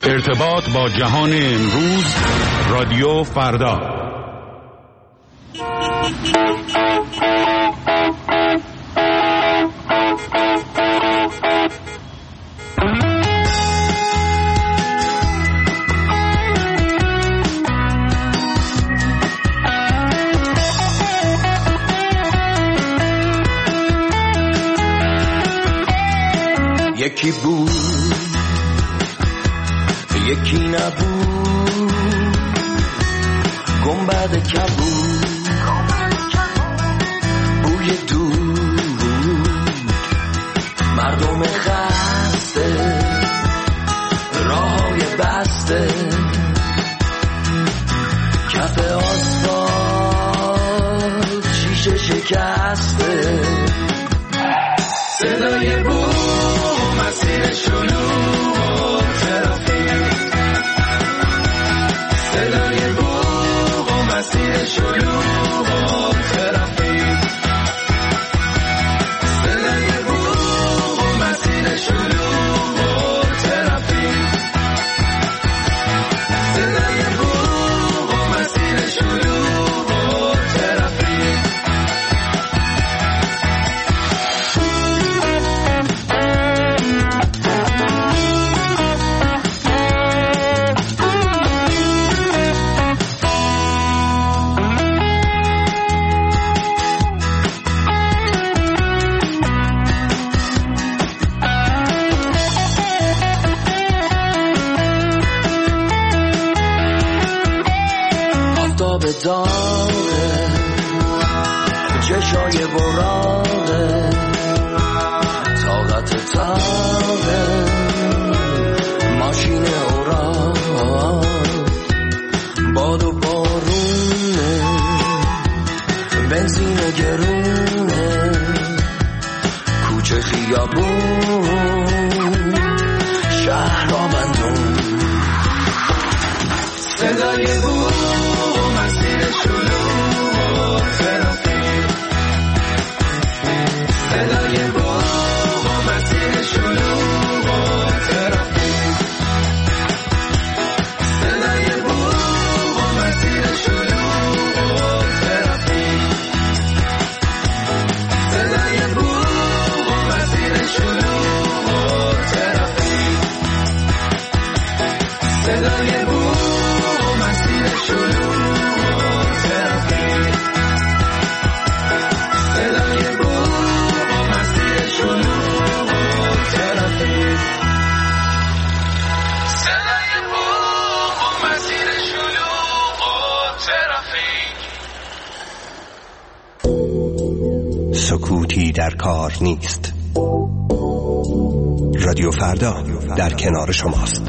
ارتباط با جهان امروز، رادیو فردا. یکی بود یکی نبود، گنبد کبود، بوی دود، مردم خسته، راههای بسته، کف آسفالت شیشه شکسته، صدای بوم، مسیر شلوغ و ترافیک، صدای بوم و مسیر شلوغ و ترافیک، صدای بوم و مسیر شلوغ و ترافیک، صدای بوم و مسیر شلوغ و ترافیک. داغه چشای براغه، طاقت تاغه، ماشین اوراق، باد و بارونه، بنزین گرونه، کوچه خیابون، شهر آبندون، صدای بود، مسیر شلوغ و ترافیک، صدای بوم و مسیر شلوغ و ترافیک، صدای بوم و مسیر شلوغ و ترافیک، صدای بوم و مسیر شلوغ و ترافیک، صدای بوم و مسیر شلوغ. سکوتی در کار نیست. رادیو فردا در کنار شماست.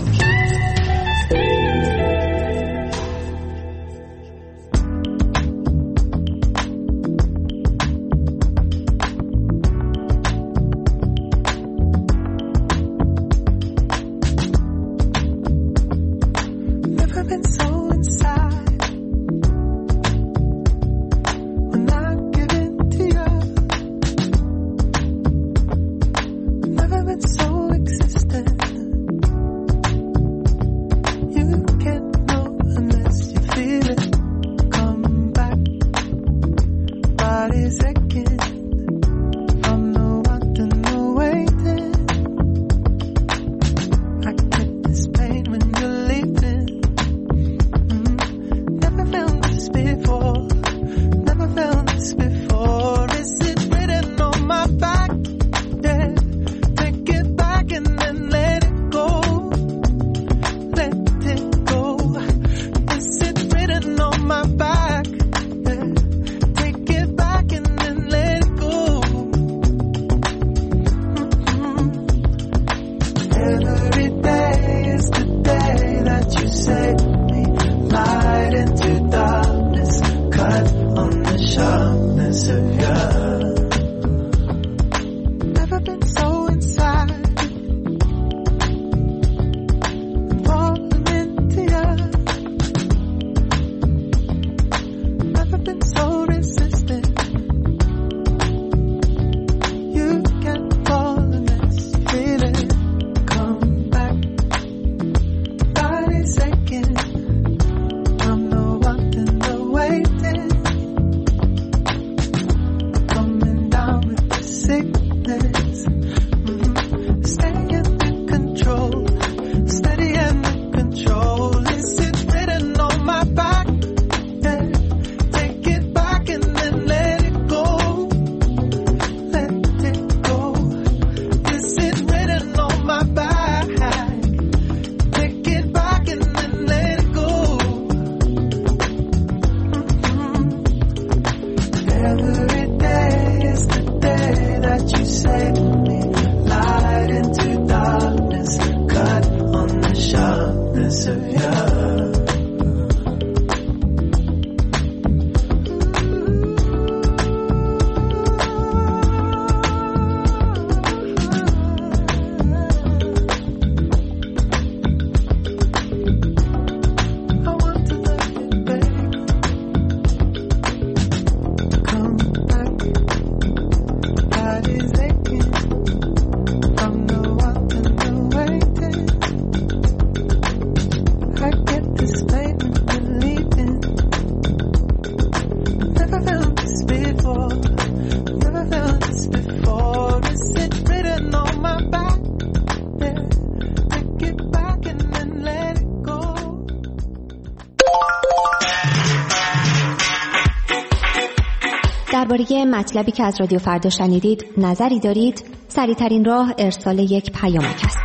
درباره مطلبی که از رادیو فردا شنیدید نظری دارید؟ سریع‌ترین راه ارسال یک پیامک است.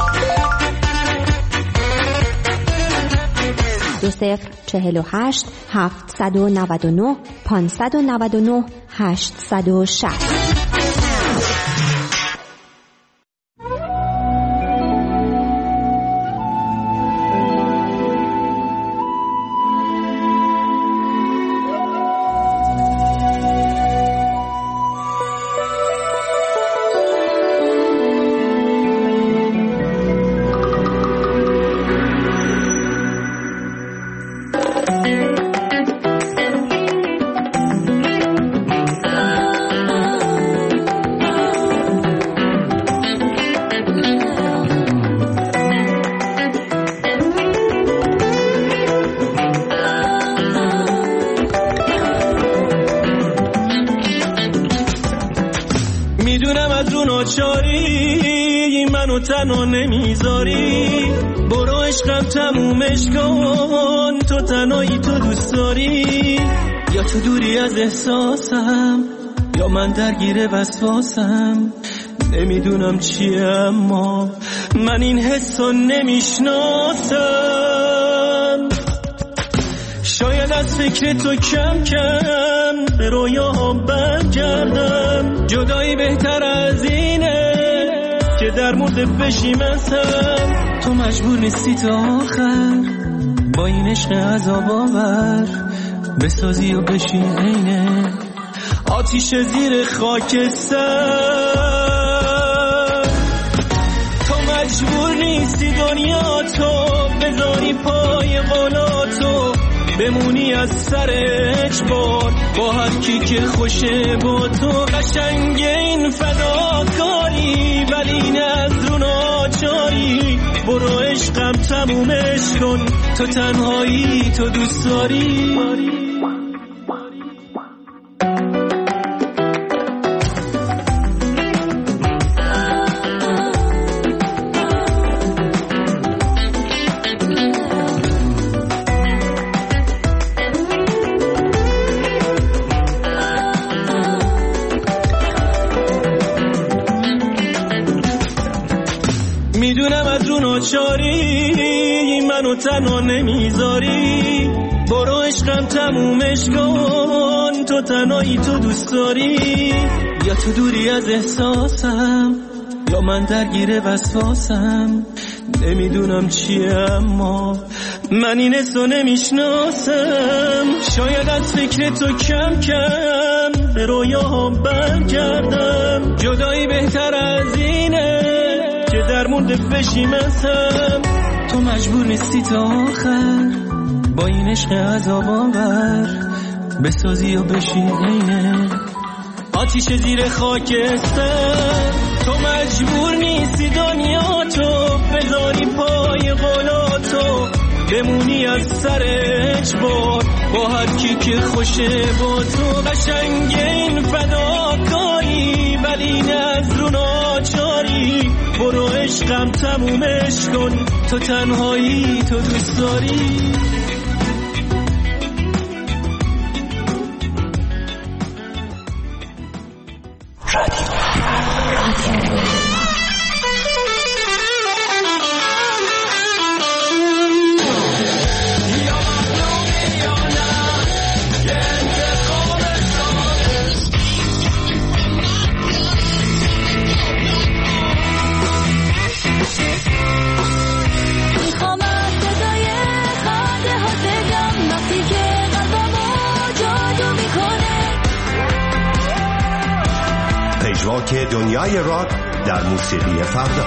2048 799 599 860. تنها نمیذاری، برو عشقم تمومش کن، تو تنهایی تو دوست داری، یا تو دوری از احساسم یا من درگیر وسواسم، نمیدونم چیه اما من این حسو نمیشناسم. شاید از فکر تو کم کم به رویاهم برگردم، جدایی بهتر از اینه که در مورد بشیمتم. تو مجبور نیستی تا آخر با این عشق عذاب آور بسازی و بشی عینه آتیش زیر خاکستر. تو مجبور نیستی دنیا تو بذاری پای قولاتو، بمونی از سر اجبار با هر کی که خوشه با تو. قشنگ این فداکاری ولی نه از رو ناچاری، برو عشقم تمومش کن، تو تنهایی تو دوست داری. میدونم از رو ناچاری منو تنها نمیذاری، برو عشقم تمومش کن، تو تنهایی تو دوست داری، یا تو دوری از احساسم یا من درگیر وسواسم، نمیدونم چیه اما من این حسو نمیشناسم. شاید از فکر تو کم کم به رویاهم برگردم، جدایی بهتر از اینه که در مورد بشیمتم. تو مجبور نیستی تا آخر با این عشق عذاب آور بسازی و بشی عینه آتیش زیر خاکستر. تو مجبور نیستی دنیا تو بذاری پای قولاتو، بمونی از سر اجبار با هر کی که خوشه با تو. قشنگ این فداکاری ولی نه از رو ناچاری، برو عشقم تمومش کن، تو تنهایی تو دوست داری. میخوام نوک دنیای راک در موسیقی فردا.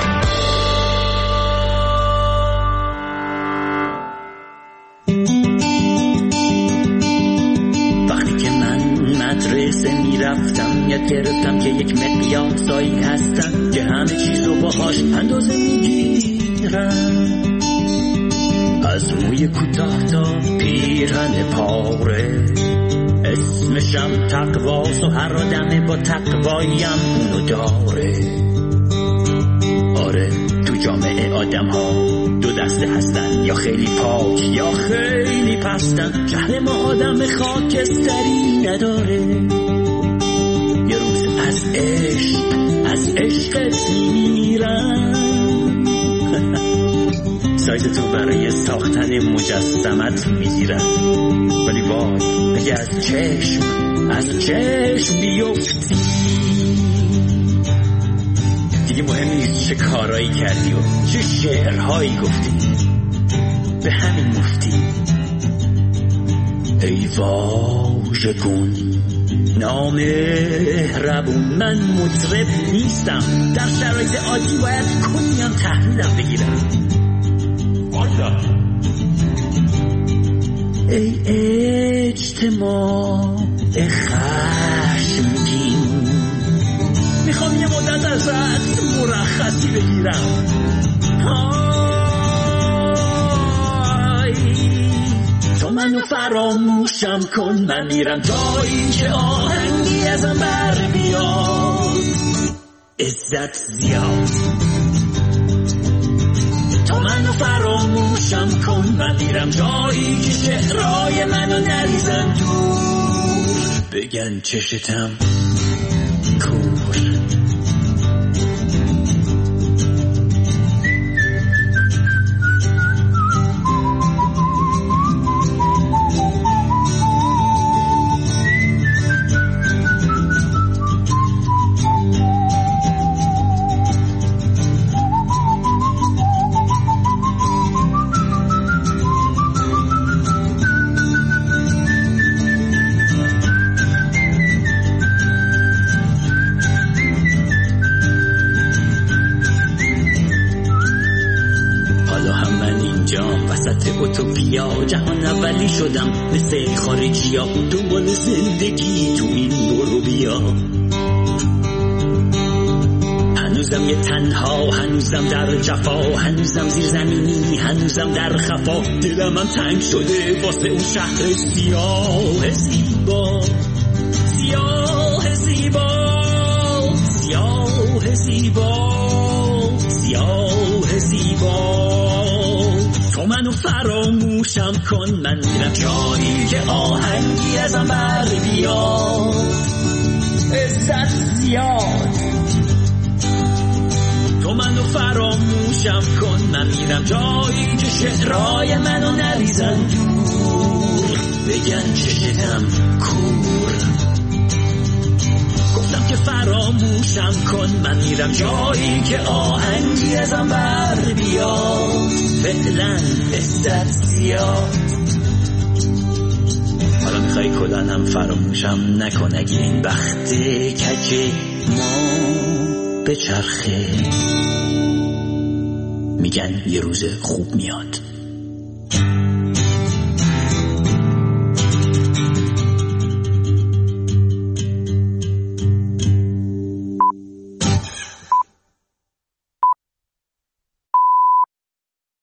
وقتی که من مدرسه میرفتم یاد گرفتم که یک مقیاسایی هستن که همه چیزو باهاش اندازه میگیرن، از موی کوتاه تا پیرهن پاره. اسمشم تقواست و هر آدم با تقوایم اونو داره. آره تو جامعه آدم ها دو دسته هستن، یا خیلی پاک یا خیلی پستن. شهر ما آدم خاکستری نداره. یه روز از عشقت میمیرن. سایز تو برای ساختن مجسمت میگیرن، ولی وای اگه از چشم بیفتی دیگه مهم نیست چه کارایی کردی و چه شعرهایی گفتی، به همین مفتی. ای واژگون نامهربون، من مطرب نیستم، در شرایط عادی باید کنیم تحلیلم بگیرم. ای اجتماع خشمگین، میخوام یه مدت ازت مرخصی بگیرم. تو منو فراموشم کن، من میرم جایی که آهنگی ازم بر بیاد. عزت زیاد تو منو فراموشم کن، من میرم جایی که شعرهای منو نریزن دور. بگن چشتم کور. اوتوپیا جهان اولی شدم مثل خارجی ها، دنبال زندگی تو این برو بیا. هنوزم یه تنها، هنوزم در جفا، هنوزم زیر زمینی، هنوزم در خفا. دلم هم تنگ شده واسه اون شهر سیاه زیبا، سیاه زیبا، سیاه زیبا، سیاه زیبا. تو منو فراموشم کن، من میرم جایی که آهنگی ازم بر بیاد. عزت زیاد تو منو فراموشم کن، من میرم جایی که شعرهای منو نریزن دور. بگن چشتم کور. گفتم که فراموشم کن، من میرم جایی که آهنگی ازم بر بیاد. فعلا عزت زیاد. حالا میخوای کلانم فراموشم نکن، اگه این بخت کج ما به چرخه. میگن یه روز خوب میاد.